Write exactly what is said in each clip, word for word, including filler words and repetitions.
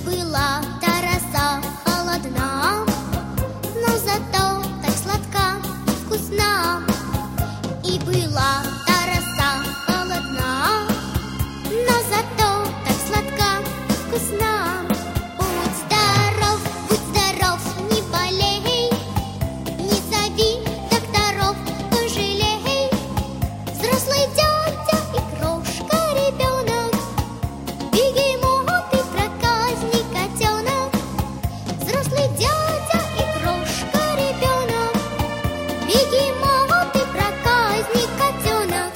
была та роса холодна, но зато так сладка, вкусна. И была та роса холодна, но зато так сладка, вкусна. Будь здоров, будь здоров, не болей, не зови докторов, пожалей. Взрослый дядя и крошка ребенок, бегемот и проказник котенок. Взрослый дядя и крошка ребенок, бегемот и проказник котенок.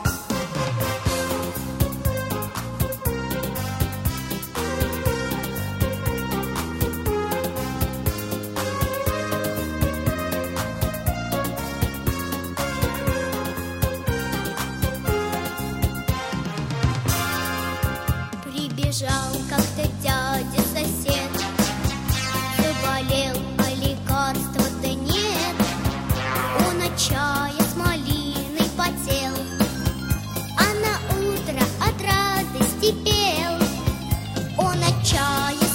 Прибежал как-то дядя-сосед, заболел, а лекарства-то нет. Он от чая с малиной потел, а на утро от радости пел. Он от чая